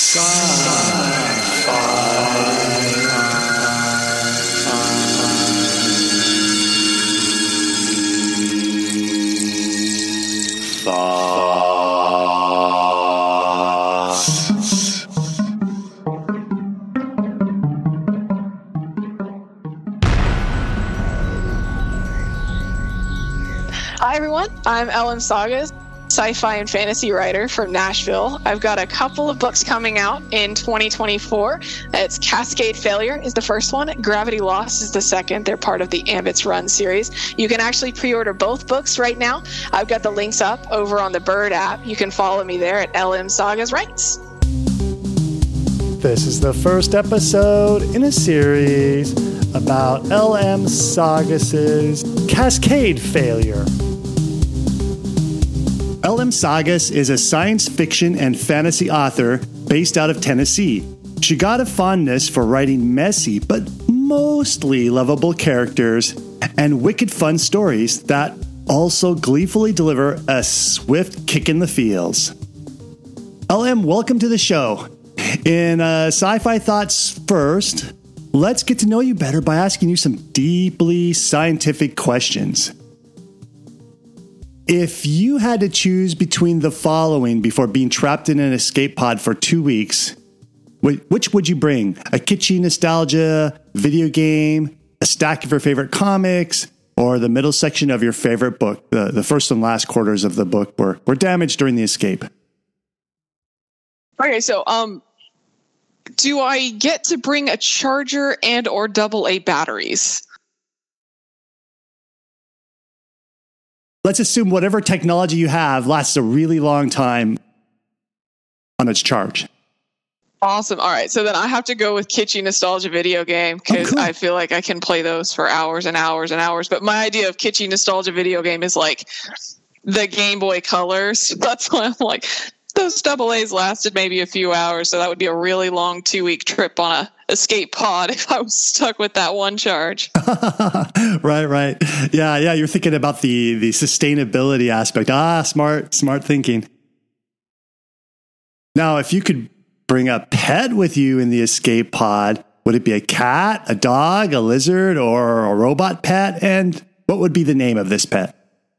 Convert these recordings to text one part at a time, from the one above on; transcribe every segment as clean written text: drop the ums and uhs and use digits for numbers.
Hi everyone, I'm LM Sagas, sci-fi and fantasy writer from Nashville. I've got a couple of books coming out in 2024. It's Cascade Failure is the first one, Gravity Lost is the second. They're part of the Ambit's Run series. You can actually pre-order both books right now. I've got the links up over on the Bird app. You can follow me there at LM Sagas Writes. This is the first episode in a series about LM Sagas' Cascade Failure. LM Sagas is a science fiction and fantasy author based out of Tennessee. She got a fondness for writing messy but mostly lovable characters and wicked fun stories that also gleefully deliver a swift kick in the feels. LM, welcome to the show. In Sci-Fi Thoughts First, let's get to know you better by asking you some deeply scientific questions. If you had to choose between the following before being trapped in an escape pod for 2 weeks, which would you bring? A kitschy nostalgia video game, a stack of your favorite comics, or the middle section of your favorite book? The first and last quarters of the book were damaged during the escape. Okay, so do I get to bring a charger and or AA batteries? Let's assume whatever technology you have lasts a really long time on its charge. Awesome. All right. So then I have to go with kitschy nostalgia video game because I feel like I can play those for hours and hours and hours. But my idea of kitschy nostalgia video game is like the Game Boy Colors. That's why I'm like, those AA's lasted maybe a few hours. So that would be a really long 2-week trip on a escape pod if I was stuck with that one charge. Right. Yeah. You're thinking about the sustainability aspect. Smart thinking. Now, if you could bring a pet with you in the escape pod, would it be a cat, a dog, a lizard, or a robot pet? And what would be the name of this pet?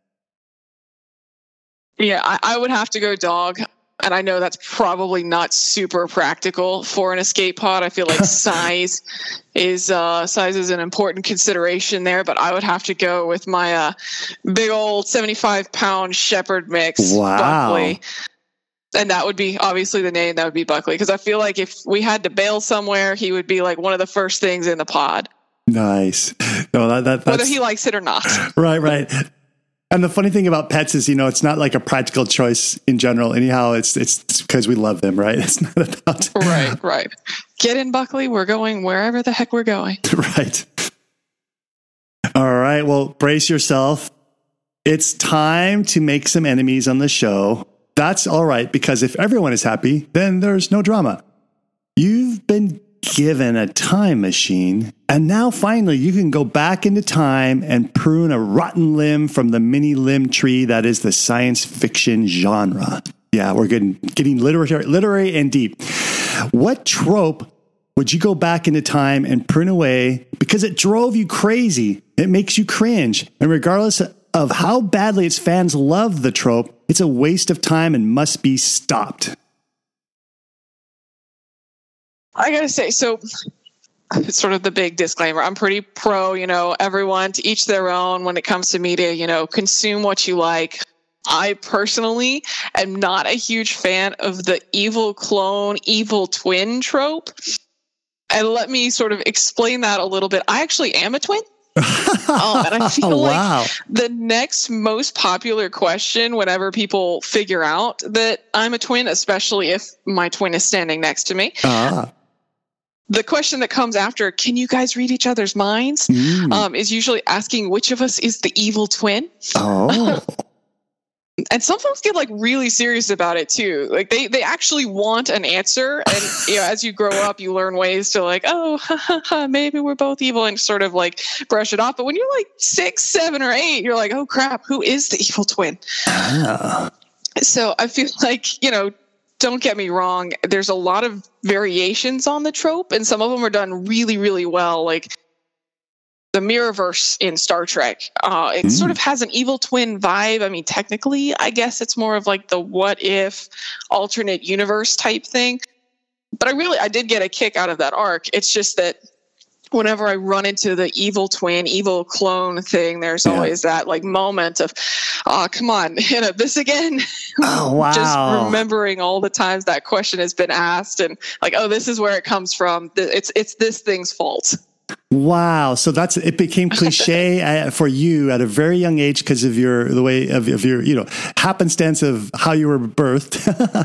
Yeah, I would have to go dog. And I know that's probably not super practical for an escape pod. I feel like size is an important consideration there, but I would have to go with my big old 75-pound shepherd mix, wow. Buckley. And that would be obviously the name. That would be Buckley, because I feel like if we had to bail somewhere, he would be like one of the first things in the pod. Nice. No, that's whether he likes it or not. Right. And the funny thing about pets is, it's not like a practical choice in general. Anyhow, it's because we love them, right? It's not about... Right. Get in, Buckley. We're going wherever the heck we're going. Right. All right. Well, brace yourself. It's time to make some enemies on the show. That's all right, because if everyone is happy, then there's no drama. You've been given a time machine, and now finally you can go back into time and prune a rotten limb from the mini limb tree that is the science fiction genre. Yeah, we're getting literary and deep. What trope would you go back into time and prune away because it drove you crazy? It makes you cringe. And regardless of how badly its fans love the trope, it's a waste of time and must be stopped. I gotta say, so it's sort of the big disclaimer. I'm pretty pro, everyone to each their own when it comes to media, consume what you like. I personally am not a huge fan of the evil clone, evil twin trope. And let me sort of explain that a little bit. I actually am a twin. And I feel like the next most popular question whenever people figure out that I'm a twin, especially if my twin is standing next to me, the question that comes after, can you guys read each other's minds, is usually asking which of us is the evil twin. Oh. And some folks get like really serious about it too. Like they actually want an answer. And as you grow up, you learn ways to like, maybe we're both evil, and sort of like brush it off. But when you're like 6, 7, or 8, you're like, oh crap, who is the evil twin? Ah. So I feel like, don't get me wrong, there's a lot of variations on the trope, and some of them are done really, really well. Like the Mirrorverse in Star Trek, it sort of has an evil twin vibe. I mean, technically, I guess it's more of like the what if alternate universe type thing. But I did get a kick out of that arc. It's just that whenever I run into the evil twin, evil clone thing, there's always that like moment of, oh, come on, this again. Oh, wow. Just remembering all the times that question has been asked and like, oh, this is where it comes from. It's this thing's fault. Wow. So it became cliche for you at a very young age because of the way of your, happenstance of how you were birthed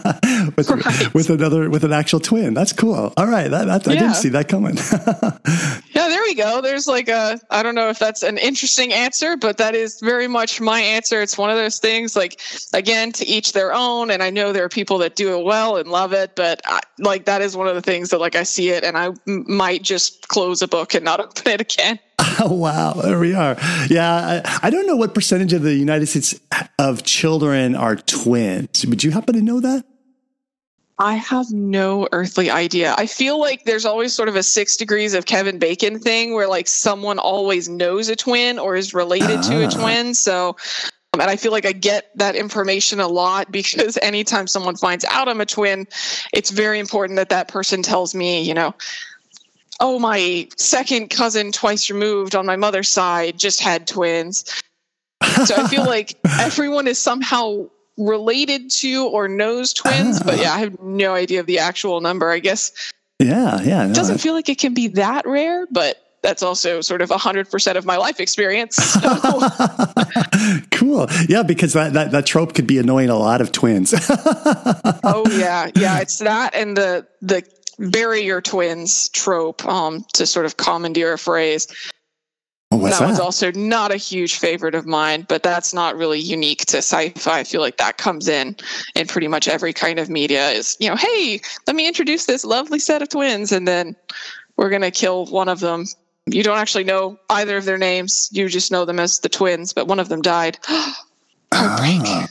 with an actual twin. That's cool. All right. I didn't see that coming. Yeah, there we go. There's like I don't know if that's an interesting answer, but that is very much my answer. It's one of those things like, again, to each their own. And I know there are people that do it well and love it, but that is one of the things that like I see it and I might just close a book and not open it again. Oh, wow. There we are. Yeah. I don't know what percentage of the United States of children are twins. Would you happen to know that? I have no earthly idea. I feel like there's always sort of a 6 degrees of Kevin Bacon thing where like someone always knows a twin or is related to a twin. So, and I feel like I get that information a lot because anytime someone finds out I'm a twin, it's very important that that person tells me, oh, my second cousin twice removed on my mother's side just had twins. So I feel like everyone is somehow related to or knows twins, but I have no idea of the actual number, I guess. Yeah. It doesn't feel like it can be that rare, but that's also sort of 100% of my life experience. So. Cool. Yeah, because that trope could be annoying a lot of twins. Oh, yeah. Yeah, it's that and the bury your twins trope to sort of commandeer a phrase. That one's also not a huge favorite of mine, but that's not really unique to sci-fi. I feel like that comes in pretty much every kind of media is, hey, let me introduce this lovely set of twins and then we're going to kill one of them. You don't actually know either of their names. You just know them as the twins, but one of them died. Heartbreak.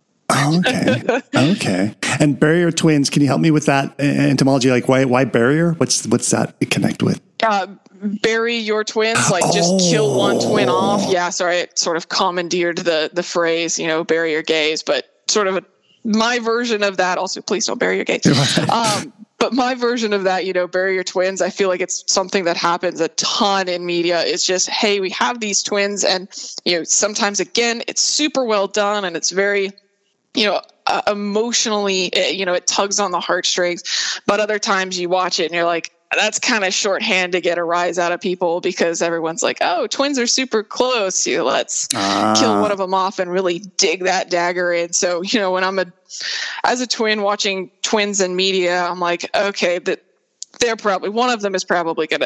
Okay. And barrier twins, can you help me with that etymology? Like why barrier? What's that connect with? Bury your twins, just kill one twin off. Yeah, sorry, it sort of commandeered the phrase, bury your gays, but sort of my version of that, also please don't bury your gays. But my version of that, bury your twins, I feel like it's something that happens a ton in media. It's just, hey, we have these twins and, sometimes again, it's super well done and it's very, emotionally, it tugs on the heartstrings. But other times you watch it and you're like, that's kind of shorthand to get a rise out of people because everyone's like, oh, twins are super close. Let's kill one of them off and really dig that dagger in. So, when I'm as a twin watching twins in media, I'm like, okay, one of them is probably going to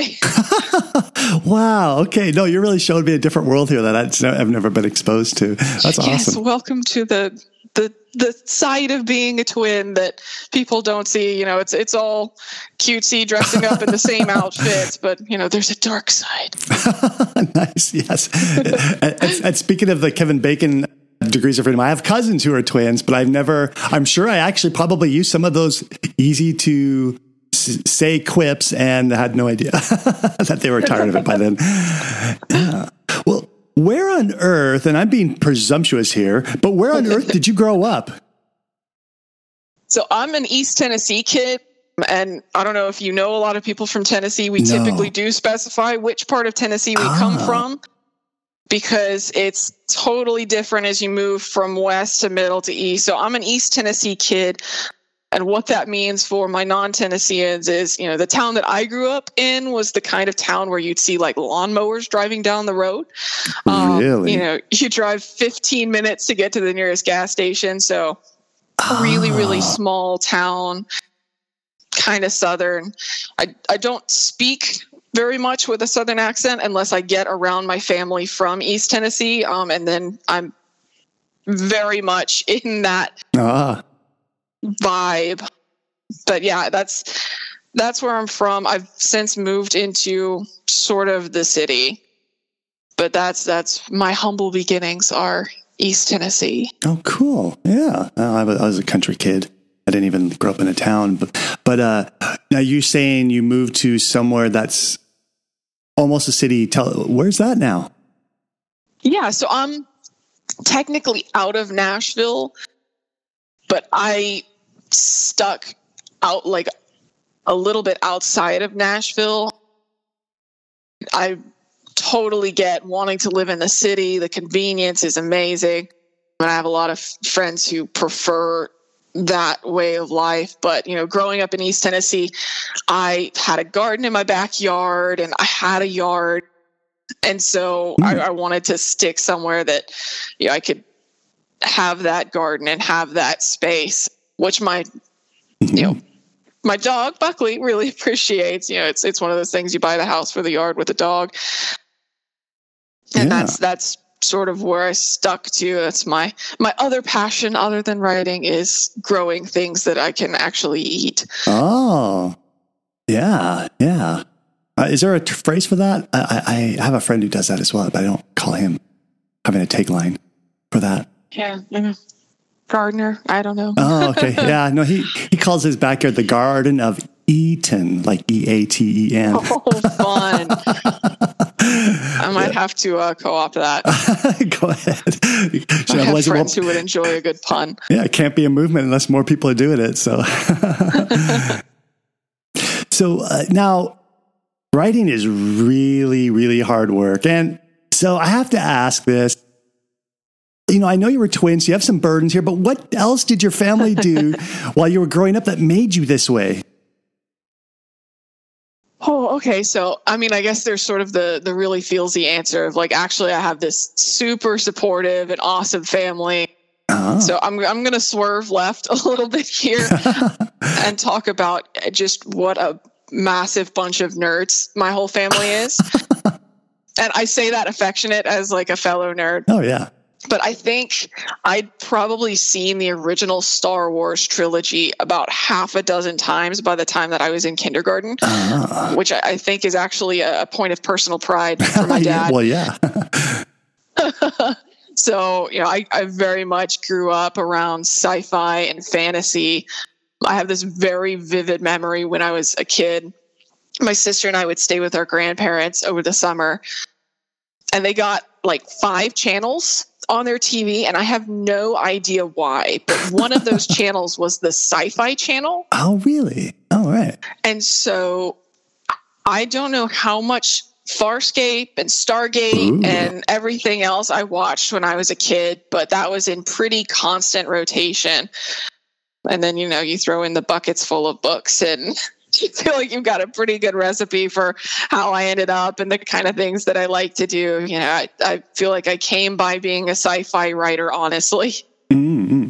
die. Wow. Okay. No, you're really showing me a different world here that I've never been exposed to. That's awesome. Yes. Welcome to the side of being a twin that people don't see. It's all cutesy dressing up in the same outfits, but there's a dark side. Nice. Yes. and speaking of the Kevin Bacon degrees of freedom, I have cousins who are twins, but I'm sure I actually probably used some of those easy to say quips and had no idea that they were tired of it by then. Yeah. Well, where on earth, and I'm being presumptuous here, but where on earth did you grow up? So I'm an East Tennessee kid, and I don't know if you know a lot of people from Tennessee. We typically do specify which part of Tennessee we come from because it's totally different as you move from west to middle to east. So I'm an East Tennessee kid. And what that means for my non-Tennesseans is, the town that I grew up in was the kind of town where you'd see like lawnmowers driving down the road. Really? You drive 15 minutes to get to the nearest gas station. So really, really small town, kind of Southern. I don't speak very much with a Southern accent unless I get around my family from East Tennessee. And then I'm very much in that vibe. But yeah, that's where I'm from. I've since moved into sort of the city, but that's my humble beginnings are East Tennessee. Oh, cool. Yeah. I was a country kid. I didn't even grow up in a town. But now you're saying you moved to somewhere that's almost a city. Where's that now? Yeah, so I'm technically out of Nashville, but I stuck out like a little bit outside of Nashville. I totally get wanting to live in the city. The convenience is amazing. And I have a lot of friends who prefer that way of life. But, growing up in East Tennessee, I had a garden in my backyard and I had a yard. And so I wanted to stick somewhere that, I could have that garden and have that space, which my dog, Buckley, really appreciates. It's one of those things you buy the house for the yard with a dog. And that's sort of where I stuck to. That's my other passion other than writing is growing things that I can actually eat. Oh, yeah. Yeah. Is there a phrase for that? I have a friend who does that as well, but I don't call him having a tagline for that. Yeah. Gardener. I don't know. Oh, okay. Yeah. No, he calls his backyard the Garden of Eaton, like Eaten. Oh, fun. I might have to co-opt that. Go ahed. I have friends who would enjoy a good pun. Yeah, it can't be a movement unless more people are doing it. So, now writing is really, really hard work. And so I have to ask this. I know you were twins, you have some burdens here, but what else did your family do while you were growing up that made you this way? Oh, okay. So, I guess there's sort of the really feelsy answer of like, actually, I have this super supportive and awesome family. Uh-huh. So I'm going to swerve left a little bit here and talk about just what a massive bunch of nerds my whole family is. And I say that affectionate as like a fellow nerd. Oh, yeah. But I think I'd probably seen the original Star Wars trilogy about half a dozen times by the time that I was in kindergarten, which I think is actually a point of personal pride for my dad. Well, yeah. So, I very much grew up around sci-fi and fantasy. I have this very vivid memory when I was a kid. My sister and I would stay with our grandparents over the summer, and they got like 5 channels on their TV, and I have no idea why, but one of those channels was the Sci-Fi Channel. Oh, really? Oh, right. And so I don't know how much Farscape and Stargate and everything else I watched when I was a kid, but that was in pretty constant rotation. And then, you throw in the buckets full of books and you feel like you've got a pretty good recipe for how I ended up and the kind of things that I like to do. I feel like I came by being a sci-fi writer, honestly. Mm-hmm.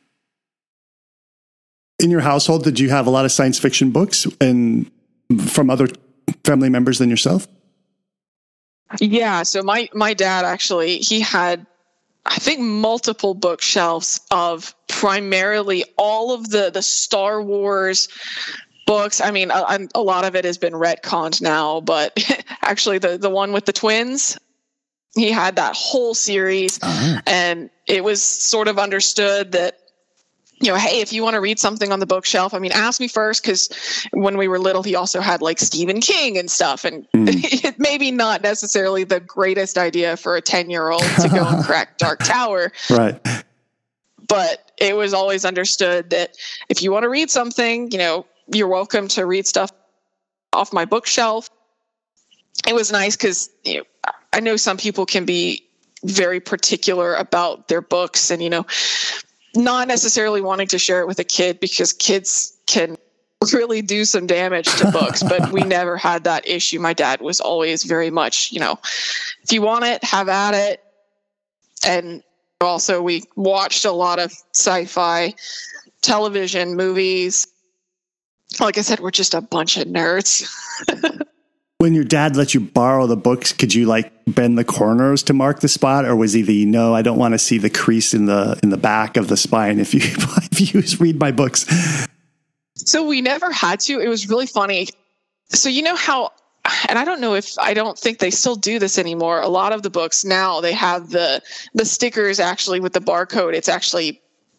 In your household, did you have a lot of science fiction books and from other family members than yourself? Yeah. So my dad actually, he had, I think, multiple bookshelves of primarily all of the Star Wars books. A lot of it has been retconned now, but actually the one with the twins, he had that whole series. And it was sort of understood that, hey, if you want to read something on the bookshelf, ask me first, because when we were little, he also had like Stephen King and stuff. And it maybe not necessarily the greatest idea for a 10-year-old to go and crack Dark Tower. Right. But it was always understood that if you want to read something, you're welcome to read stuff off my bookshelf. It was nice because I know some people can be very particular about their books and, not necessarily wanting to share it with a kid because kids can really do some damage to books, but we never had that issue. My dad was always very much, if you want it, have at it. And also we watched a lot of sci-fi television, movies. Like I said, we're just a bunch of nerds. When your dad let you borrow the books, could you like bend the corners to mark the spot, or was he no, I don't want to see the crease in the back of the spine if you read my books? So we never had to. It was really funny. So how, and I don't think they still do this anymore. A lot of the books now, they have the stickers actually with the barcode. It's actually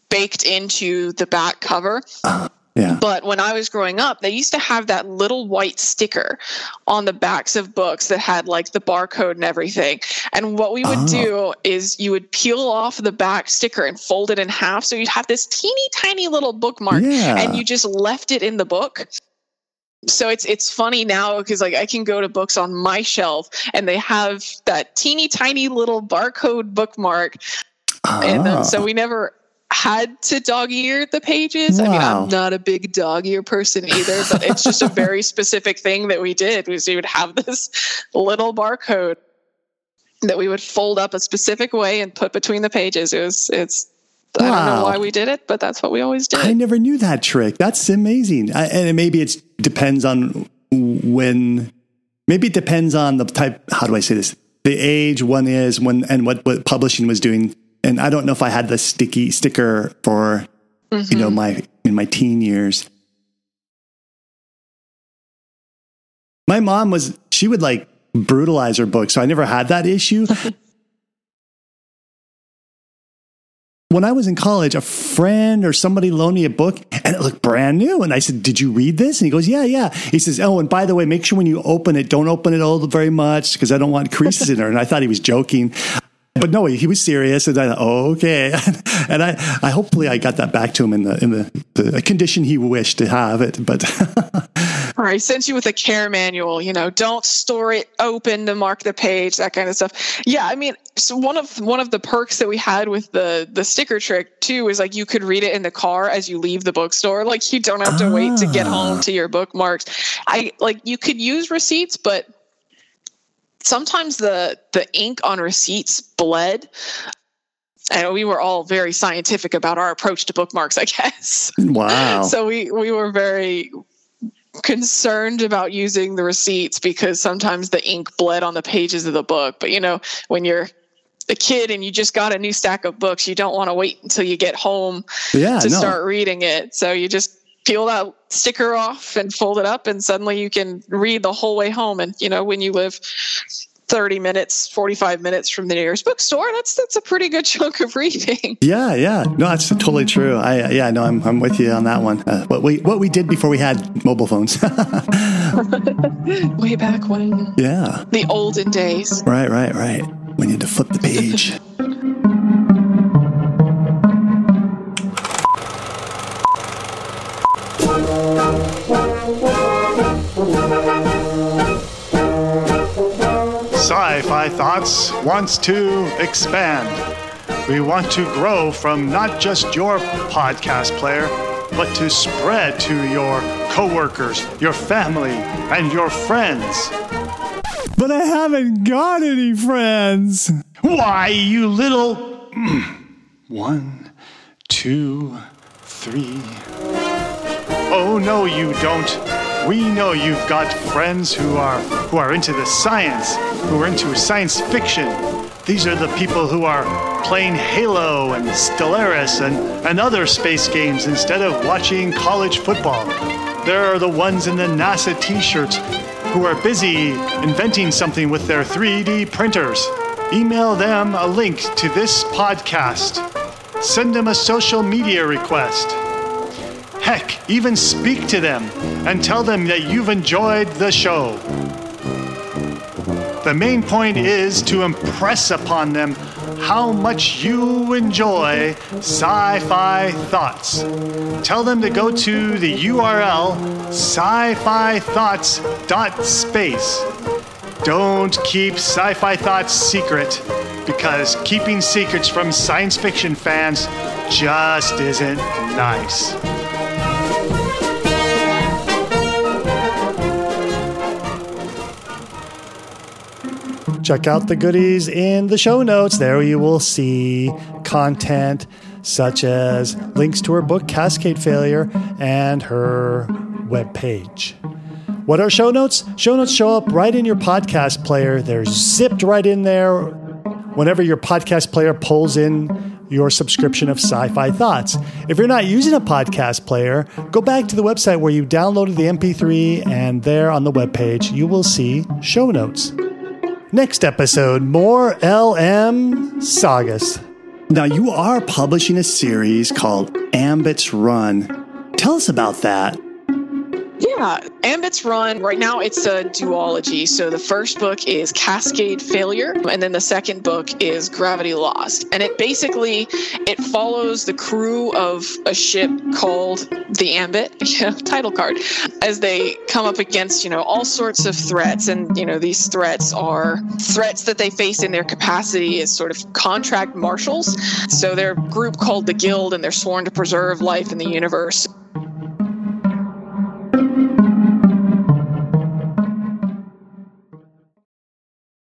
baked into the back cover. Yeah. But when I was growing up, they used to have that little white sticker on the backs of books that had like the barcode and everything. And what we would do is you would peel off the back sticker and fold it in half. So you'd have this teeny tiny little bookmark and you just left it in the book. So it's funny now because like I can go to books on my shelf and they have that teeny tiny little barcode bookmark. And so we never had to dog-ear the pages. Wow. I mean, I'm not a big dog-ear person either, but it's just a very specific thing that we did was we would have this little barcode that we would fold up a specific way and put between the pages. I don't know why we did it, but that's what we always did. I never knew that trick. That's amazing. And maybe it depends on maybe it depends on the type, how do I say this? The age one is and what publishing was doing. And I don't know if I had the sticker for, in my teen years. My mom she would like brutalize her books. So I never had that issue. When I was in college, a friend or somebody loaned me a book and it looked brand new. And I said, "Did you read this?" And he goes, yeah. He says, "Oh, and by the way, make sure when you open it, don't open it all very much because I don't want creases in there." And I thought he was joking. But no, he was serious, and I thought, "Oh, okay." And I hopefully I got that back to him in the condition he wished to have it. But or I sent you with a care manual. Don't store it open to mark the page, that kind of stuff. Yeah, I mean, so one of the perks that we had with the sticker trick too is like you could read it in the car as you leave the bookstore. Like you don't have to wait to get home to your bookmarks. You could use receipts, but sometimes the ink on receipts bled. And we were all very scientific about our approach to bookmarks, I guess. Wow. So we were very concerned about using the receipts because sometimes the ink bled on the pages of the book. But, when you're a kid and you just got a new stack of books, you don't want to wait until you get home to start reading it. So you just peel that sticker off and fold it up and suddenly you can read the whole way home. And, when you live 30 minutes, 45 minutes from the nearest bookstore, that's a pretty good chunk of reading. Yeah. No, that's totally true. I'm with you on that one. What we did before we had mobile phones. Way back when. Yeah. The olden days. Right. When you had to flip the page. Sci-Fi Thoughts wants to expand. We want to grow from not just your podcast player, but to spread to your coworkers, your family, and your friends. But I haven't got any friends. Why, you little... 1, 2, 3... Oh, no, you don't. We know you've got friends who are into the science, who are into science fiction. These are the people who are playing Halo and Stellaris and other space games instead of watching college football. There are the ones in the NASA t-shirts who are busy inventing something with their 3D printers. Email them a link to this podcast. Send them a social media request. Heck, even speak to them and tell them that you've enjoyed the show. The main point is to impress upon them how much you enjoy Sci-Fi Thoughts. Tell them to go to the URL sci-fi-thoughts.space. Don't keep Sci-Fi Thoughts secret, because keeping secrets from science fiction fans just isn't nice. Check out the goodies in the show notes. There you will see content such as links to her book, Cascade Failure, and her webpage. What are show notes? Show notes show up right in your podcast player. They're zipped right in there whenever your podcast player pulls in your subscription of Sci-Fi Thoughts. If you're not using a podcast player, go back to the website where you downloaded the MP3, and there on the webpage, you will see show notes. Next episode, more LM Sagas. Now, you are publishing a series called Ambit's Run. Tell us about that. Yeah, Ambit's Run, right now it's a duology. So the first book is Cascade Failure, and then the second book is Gravity Lost. And it follows the crew of a ship called the Ambit, title card, as they come up against, all sorts of threats. And, these threats are threats that they face in their capacity as sort of contract marshals. So they're a group called the Guild, and they're sworn to preserve life in the universe.